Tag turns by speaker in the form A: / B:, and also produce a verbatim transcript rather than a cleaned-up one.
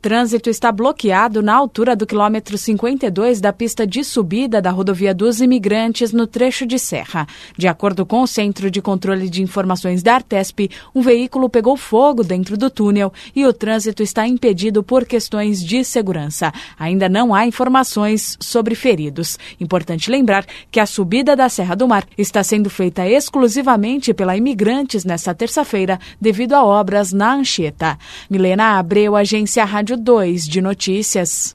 A: trânsito está bloqueado na altura do quilômetro cinquenta e dois da pista de subida da rodovia dos Imigrantes, no trecho de serra. De acordo com o Centro de Controle de Informações da Artesp, um veículo pegou fogo dentro do túnel e o trânsito está impedido por questões de segurança. Ainda não há informações sobre feridos. Importante lembrar que a subida da Serra do Mar está sendo feita exclusivamente pela Imigrantes nesta terça-feira, devido a obras na Anchieta. Milena Abreu, Agência Rádio dois de Notícias.